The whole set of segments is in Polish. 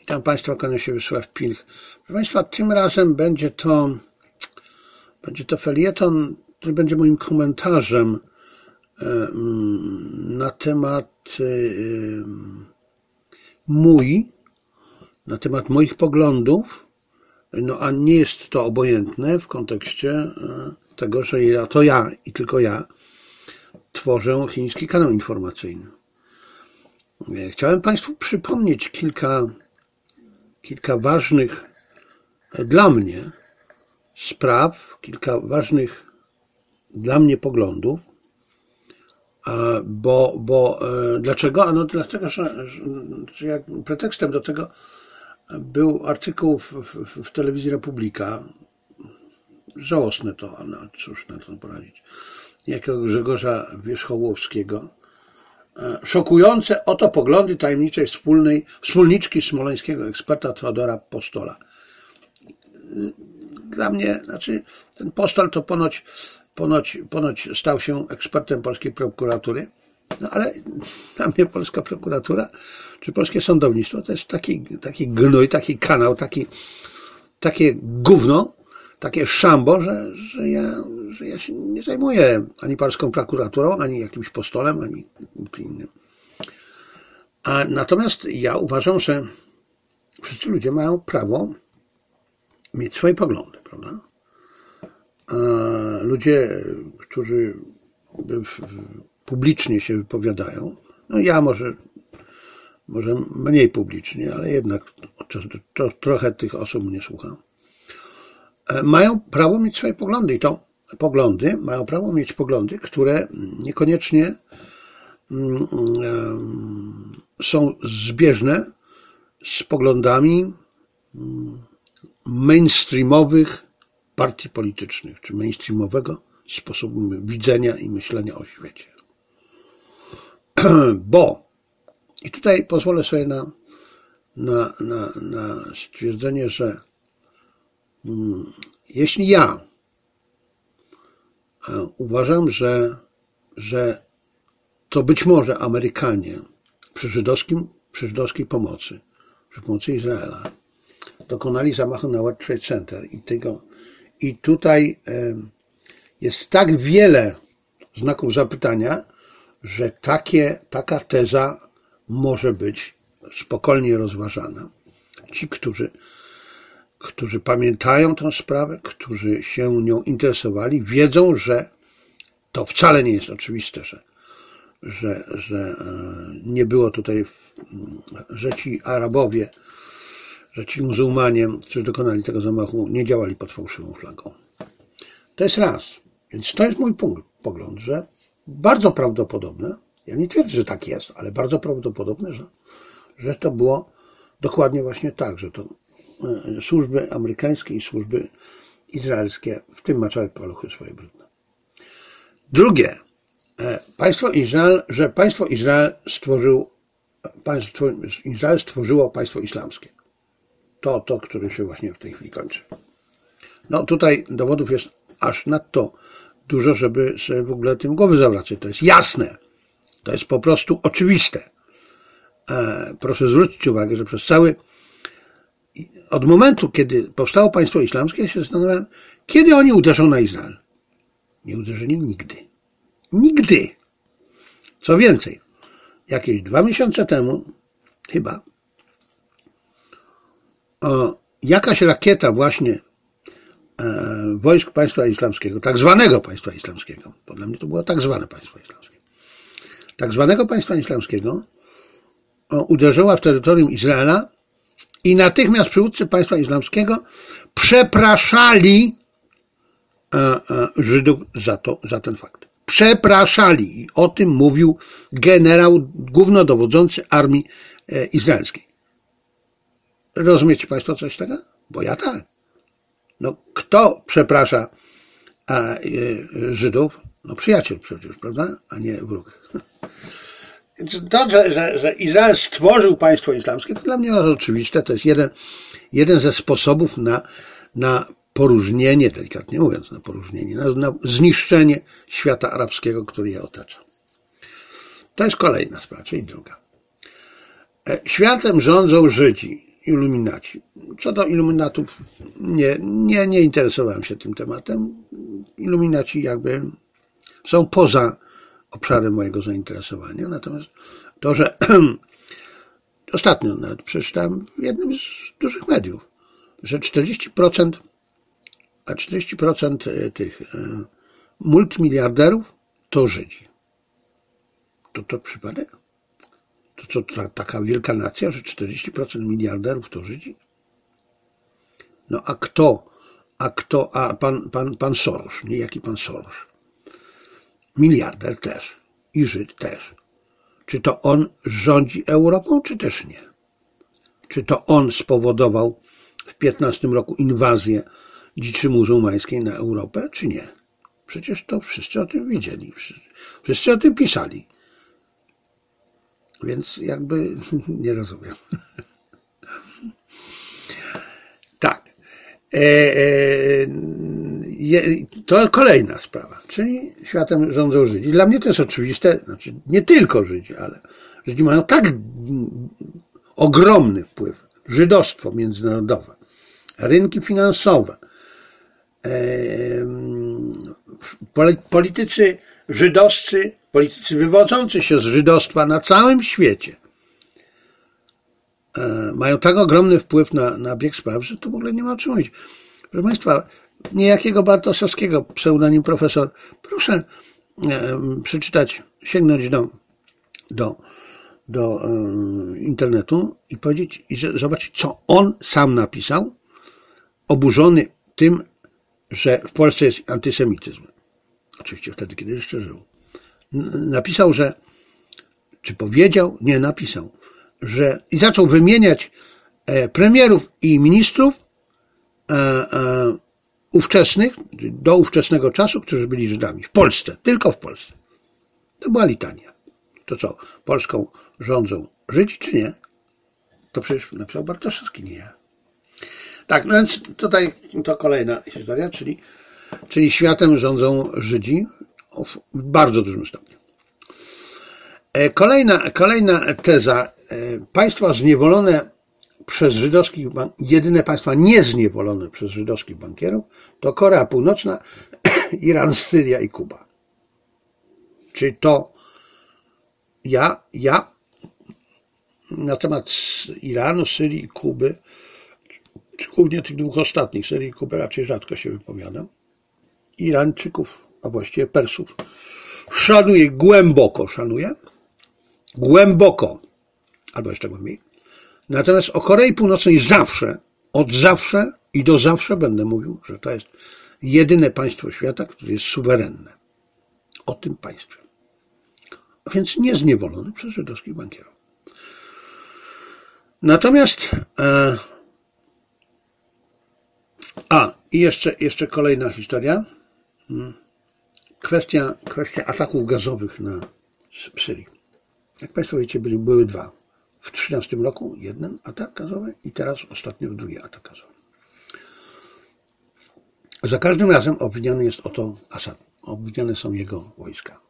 Witam Państwa, kłania się Wiesław Pilch. Proszę Państwa, tym razem będzie to felieton, który będzie moim komentarzem na temat moich poglądów, no a nie jest to obojętne w kontekście tego, że ja i tylko ja tworzę chiński kanał informacyjny. Chciałem Państwu przypomnieć kilka ważnych dla mnie spraw, kilka ważnych dla mnie poglądów. Dlaczego? Ano dlatego, że jak pretekstem do tego był artykuł w telewizji Republika. Żałosne to, no cóż na to poradzić. Jakiego Grzegorza Wierzchołowskiego. Szokujące oto poglądy tajemniczej wspólniczki smoleńskiego eksperta Teodora Postola. Dla mnie, ten Postol to ponoć stał się ekspertem polskiej prokuratury, no ale dla mnie polska prokuratura, czy polskie sądownictwo to jest taki gnój, taki kanał, takie gówno, takie szambo, że ja się nie zajmuję ani polską prokuraturą, ani jakimś Postolem, ani innym. Natomiast ja uważam, że wszyscy ludzie mają prawo mieć swoje poglądy, prawda? Ludzie, którzy publicznie się wypowiadają, no ja może mniej publicznie, ale jednak trochę tych osób mnie słucha, mają prawo mieć swoje poglądy i to mają prawo mieć poglądy, które niekoniecznie są zbieżne z poglądami mainstreamowych partii politycznych, czy mainstreamowego sposobu widzenia i myślenia o świecie. I tutaj pozwolę sobie na stwierdzenie, że jeśli ja uważam, że to być może Amerykanie przy żydowskiej pomocy, przy pomocy Izraela, dokonali zamachu na World Trade Center i tutaj jest tak wiele znaków zapytania, że taka teza może być spokojnie rozważana. Ci, którzy pamiętają tę sprawę, którzy się nią interesowali, wiedzą, że to wcale nie jest oczywiste, że nie było tutaj, że ci Arabowie, że ci muzułmanie, którzy dokonali tego zamachu, nie działali pod fałszywą flagą. To jest raz. Więc to jest mój pogląd, że bardzo prawdopodobne, ja nie twierdzę, że tak jest, ale bardzo prawdopodobne, że to było dokładnie właśnie tak, że to służby amerykańskie i służby izraelskie w tym maczały paluchy swoje brudne. Drugie, państwo Izrael stworzyło państwo islamskie. To, które się właśnie w tej chwili kończy. No tutaj dowodów jest aż nadto dużo, żeby sobie w ogóle tym głowy zawracać. To jest jasne. To jest po prostu oczywiste. Proszę zwrócić uwagę, że od momentu, kiedy powstało państwo islamskie, ja się zastanawiam, kiedy oni uderzą na Izrael. Nie uderzyli nigdy. Nigdy. Co więcej, jakieś 2 miesiące temu, chyba, jakaś rakieta właśnie wojsk państwa islamskiego, tak zwanego państwa islamskiego, bo dla mnie to było tak zwane państwo islamskie, tak zwanego państwa islamskiego uderzyła w terytorium Izraela i natychmiast przywódcy państwa islamskiego przepraszali Żydów za ten fakt. Przepraszali. I o tym mówił generał głównodowodzący armii izraelskiej. Rozumiecie Państwo coś tego? Bo ja tak. No kto przeprasza Żydów? No przyjaciel przecież, prawda? A nie wróg. Więc to, że Izrael stworzył państwo islamskie, to dla mnie jest oczywiste. To jest jeden ze sposobów na poróżnienie, delikatnie mówiąc, na zniszczenie świata arabskiego, który je otacza. To jest kolejna sprawa, czyli druga. Światem rządzą Żydzi. iluminaci. Co do iluminatów, nie interesowałem się tym tematem. Iluminaci jakby są poza obszarem mojego zainteresowania. Natomiast to, że ostatnio nawet przeczytałem w jednym z dużych mediów, że 40% tych multimiliarderów to Żydzi. To przypadek? To taka wielka nacja, że 40% miliarderów to Żydzi? No a pan Soros, niejaki pan Soros, miliarder też i Żyd też. Czy to on rządzi Europą, czy też nie? Czy to on spowodował w 15 roku inwazję dziczy muzułmańskiej na Europę, czy nie? Przecież to wszyscy o tym wiedzieli, wszyscy o tym pisali. Więc jakby nie rozumiem. Tak. To kolejna sprawa, czyli światem rządzą Żydzi. Dla mnie to jest oczywiste, znaczy nie tylko Żydzi, ale Żydzi mają tak ogromny wpływ. Żydostwo międzynarodowe, rynki finansowe, politycy żydowscy, politycy wywodzący się z żydostwa na całym świecie mają tak ogromny wpływ na bieg spraw, że tu w ogóle nie ma o czym mówić. Proszę Państwa, niejakiego Bartosowskiego, pseudonim profesor, proszę przeczytać, sięgnąć do internetu i powiedzieć, i zobaczyć, co on sam napisał, oburzony tym, że w Polsce jest antysemityzm. Oczywiście wtedy, kiedy jeszcze żył. Napisał, napisał, że i zaczął wymieniać premierów i ministrów ówczesnych, do ówczesnego czasu, którzy byli Żydami. W Polsce, tylko w Polsce. To była litania. To co, Polską rządzą Żydzi, czy nie? To przecież napisał Bartoszewski, nie ja. Tak, no więc tutaj to kolejna historia, czyli światem rządzą Żydzi w bardzo dużym stopniu. Kolejna teza. Państwa zniewolone przez żydowskich, jedyne państwa niezniewolone przez żydowskich bankierów to Korea Północna, Iran, Syria i Kuba. Czy to ja na temat Iranu, Syrii i Kuby, czy głównie tych dwóch ostatnich, Syrii i Kuby, raczej rzadko się wypowiadam. Irańczyków, a właściwie Persów, głęboko, albo jeszcze głębiej. Natomiast o Korei Północnej od zawsze i do zawsze będę mówił, że to jest jedyne państwo świata, które jest suwerenne. O tym państwie. A więc niezniewolone przez żydowskich bankierów. Natomiast i jeszcze kolejna historia. Kwestia ataków gazowych na Syrii. Jak Państwo wiecie, były dwa. W 2013 roku jeden atak gazowy i teraz ostatnio drugi atak gazowy. Za każdym razem obwiniany jest o to Asad. Obwiniane są jego wojska.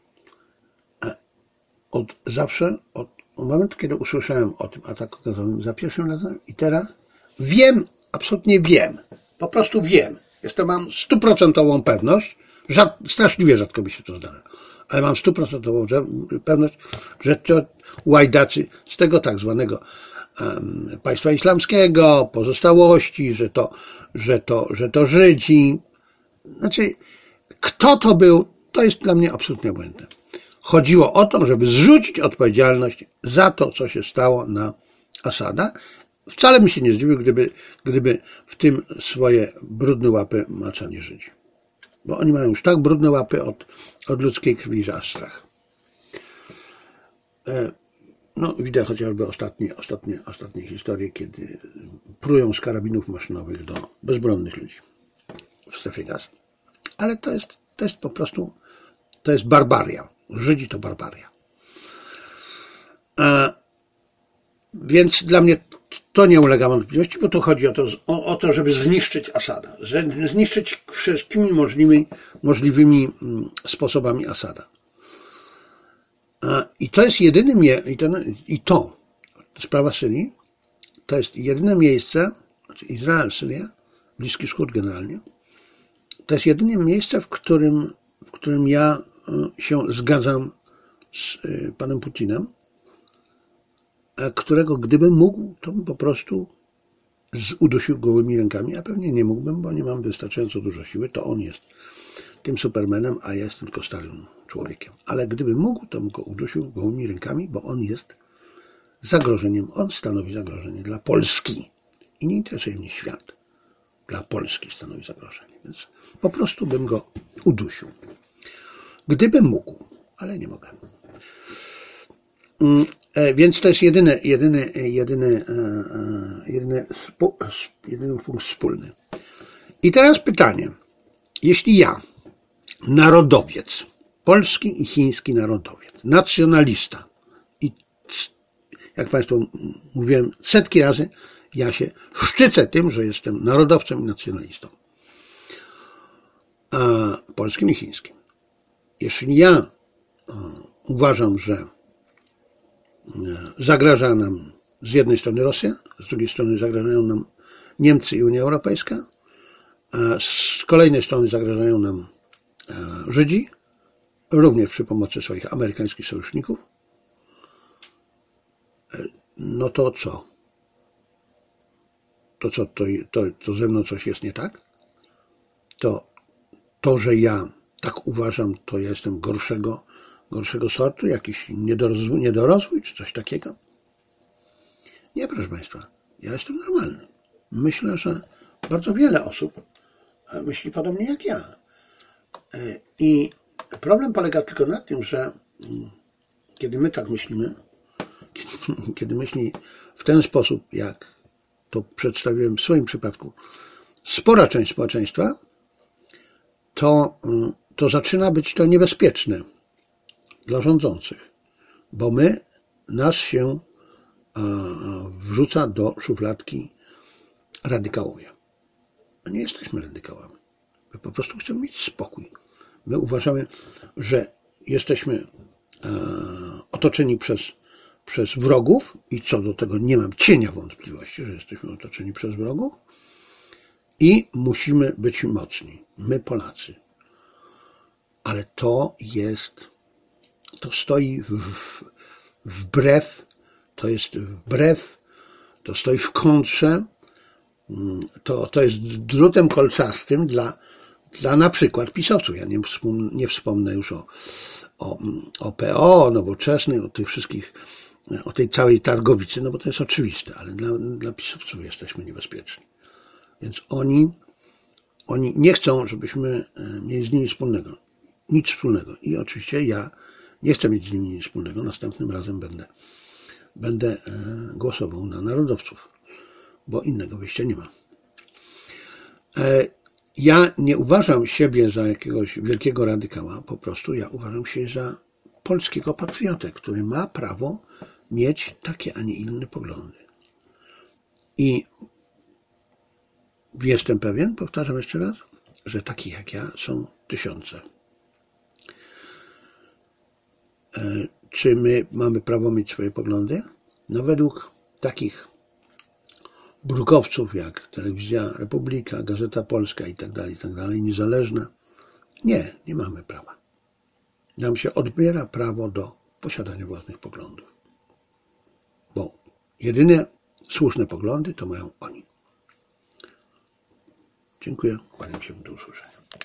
Od momentu, kiedy usłyszałem o tym ataku gazowym za pierwszym razem i teraz absolutnie wiem, po prostu wiem. Mam 100% pewność, straszliwie rzadko mi się to zdarza, ale mam 100% pewność, że to łajdacy z tego tak zwanego państwa islamskiego, pozostałości, że to Żydzi. Znaczy, kto to był, to jest dla mnie absolutnie obojętne. Chodziło o to, żeby zrzucić odpowiedzialność za to, co się stało na Asada. Wcale bym się nie zdziwił, gdyby w tym swoje brudne łapy maczali Żydzi. Bo oni mają już tak brudne łapy od ludzkiej krwi, że aż strach. No, widać chociażby ostatnie historie, kiedy prują z karabinów maszynowych do bezbronnych ludzi w strefie Gazy. Ale to jest po prostu, to jest barbaria. Żydzi to barbaria. Więc dla mnie to nie ulega wątpliwości, bo tu chodzi o to, żeby zniszczyć Asada, żeby zniszczyć wszystkimi możliwymi sposobami Asada. I to jest jedynym, sprawa Syrii, to jest jedyne miejsce, znaczy Izrael, Syria, Bliski Wschód generalnie, to jest jedyne miejsce, w którym ja się zgadzam z panem Putinem, którego gdybym mógł, to bym po prostu udusił gołymi rękami, a pewnie nie mógłbym, bo nie mam wystarczająco dużo siły, to on jest tym Supermanem, a ja jestem tylko starym człowiekiem. Ale gdybym mógł, to bym go udusił gołymi rękami, bo on jest zagrożeniem, on stanowi zagrożenie dla Polski. I nie interesuje mnie świat. Dla Polski stanowi zagrożenie, więc po prostu bym go udusił. Gdybym mógł, ale nie mogę. Więc to jest jedyny punkt wspólny. I teraz pytanie. Jeśli ja, narodowiec, polski i chiński narodowiec, nacjonalista i jak Państwu mówiłem setki razy, ja się szczycę tym, że jestem narodowcem i nacjonalistą. Polskim i chińskim. Jeśli ja uważam, że zagraża nam z jednej strony Rosja, z drugiej strony zagrażają nam Niemcy i Unia Europejska, a z kolejnej strony zagrażają nam Żydzi, również przy pomocy swoich amerykańskich sojuszników, no to co? To ze mną coś jest nie tak? To, że ja tak uważam, to ja jestem gorszego sortu, jakiś niedorozwój czy coś takiego? Nie, proszę Państwa, ja jestem normalny. Myślę, że bardzo wiele osób myśli podobnie jak ja. I problem polega tylko na tym, że kiedy my tak myślimy, kiedy myśli w ten sposób, jak to przedstawiłem w swoim przypadku, spora część społeczeństwa, to zaczyna być to niebezpieczne dla rządzących, bo nas się wrzuca do szufladki radykałowie. My nie jesteśmy radykałami. My po prostu chcemy mieć spokój. My uważamy, że jesteśmy otoczeni przez wrogów i co do tego nie mam cienia wątpliwości, że jesteśmy otoczeni przez wrogów i musimy być mocni. My Polacy. Ale to stoi wbrew, to stoi w kontrze, to jest drutem kolczastym dla na przykład pisowców. Ja nie wspomnę już o PO, Nowoczesnej, o tych wszystkich, o tej całej targowicy, no bo to jest oczywiste, ale dla pisowców jesteśmy niebezpieczni. Więc oni nie chcą, żebyśmy mieli z nimi nic wspólnego. I oczywiście ja nie chcę mieć z nimi nic wspólnego. Następnym razem będę głosował na narodowców, bo innego wyjścia nie ma. Ja nie uważam siebie za jakiegoś wielkiego radykała, po prostu ja uważam się za polskiego patriotę, który ma prawo mieć takie, a nie inne poglądy. I jestem pewien, powtarzam jeszcze raz, że takich jak ja są tysiące. Czy my mamy prawo mieć swoje poglądy? No według takich brukowców jak Telewizja Republika, Gazeta Polska i tak dalej, niezależna, nie mamy prawa. Nam się odbiera prawo do posiadania własnych poglądów. Bo jedyne słuszne poglądy to mają oni. Dziękuję, kłaniam się, do usłyszenia.